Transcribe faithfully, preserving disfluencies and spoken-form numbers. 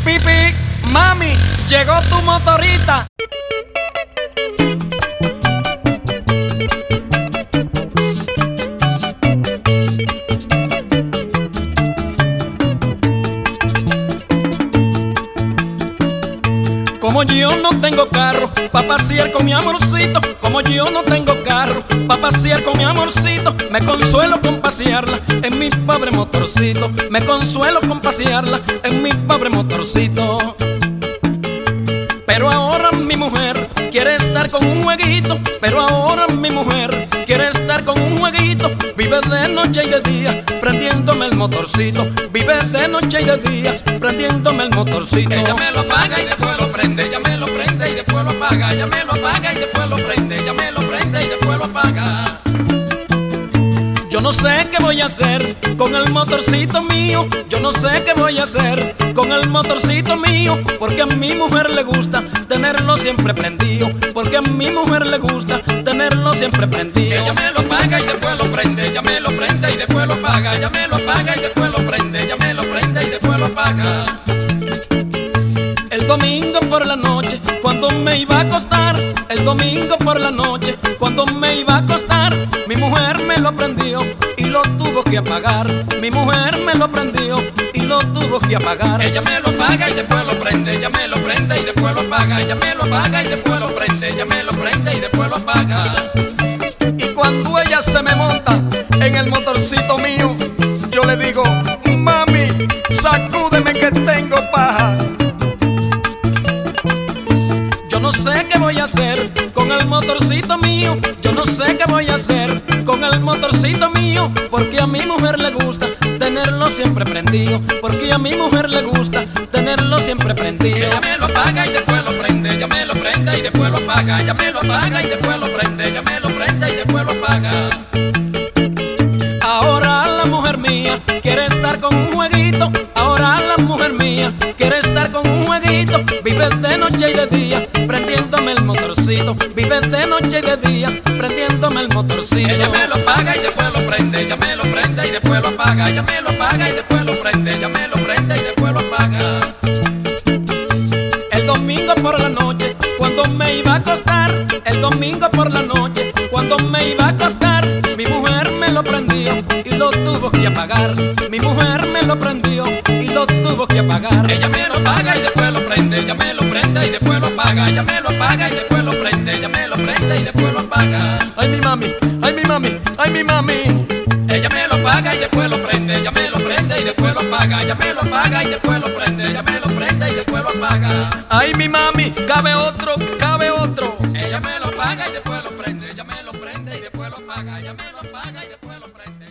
Pipi, mami, llegó tu motorita. Como yo no tengo carro pa' pasear con mi amorcito, como yo no tengo carro pa' pasear con mi amorcito, me consuelo con pasearla en mi pobre motorcito, me consuelo con pasearla en mi pobre motorcito. Pero ahora mi mujer quiere estar con un jueguito, pero ahora mi mujer quiere estar con un jueguito. Vive de noche y de día prendiéndome el motorcito, vive de noche y de día prendiéndome el motorcito. Ella me lo apaga y después lo prende, ella me lo prende y después lo apaga, ella me lo apaga y después lo prende, ella me lo prende y después lo apaga. Yo no sé qué voy a hacer con el motorcito mío, yo no sé qué voy a hacer con el motorcito mío, porque a mi mujer le gusta tenerlo siempre prendido, porque a mi mujer le gusta tenerlo siempre prendido. Ella me lo apaga y después lo prende, ella me lo prende y después lo apaga, ella me lo apaga y después lo prende, ella me lo prende y después lo apaga. El domingo por la noche, cuando me iba a acostar, el domingo por la noche, cuando me iba a acostar, mi mujer me lo prendió y lo tuvo que apagar. Mi mujer me lo prendió y lo tuvo que apagar. Ella me lo apaga y después lo prende, ella me lo prende y después lo apaga, ella me lo apaga y después lo prende, ella me lo prende y después lo apaga. Y cuando ella se me monta en el motorcito mío, yo le digo, mami, sacúdeme que tengo paja. Yo no sé qué voy a hacer con el motorcito mío, yo no sé qué voy a hacer con el motorcito mío, porque a mi mujer le gusta tenerlo siempre prendido, porque a mi mujer le gusta tenerlo siempre prendido. Ella me lo apaga y después lo prende, ella me lo prende y después lo apaga, ella me lo apaga y después lo prende, ella me lo prende y después lo apaga. Ahora la mujer mía quiere estar con un jueguito, ahora la mujer mía quiere estar con un jueguito, vive de noche y de día prendiéndome el motorcito, vive de noche y de día prendiéndome el motorcito. Ella me lo apaga y después lo prende, ella me lo prende y después lo apaga, ella me lo apaga y después lo prende, ella me lo prende y después lo apaga. El domingo por la noche, cuando me iba a acostar, el domingo por la noche, cuando me iba a acostar, mi mujer me lo prendió y lo tuvo que apagar. Mi mujer me lo prendió y lo tuvo que apagar. Ella me lo apaga y después lo prende, ella me lo prende y después lo apaga, ella me lo apaga y después lo prende, ella me lo prende y después lo apaga. Ay mi mami, ay mi mami, ay mi mami. Ella me lo apaga y después lo prende, ella me lo prende y después lo apaga, ella me lo apaga y después lo prende, ella me lo prende y después lo apaga. Ay mi mami, cabe otro, cabe otro. Ella me lo apaga y después lo prende, ella me lo prende y después lo apaga, ella me lo apaga y después lo prende.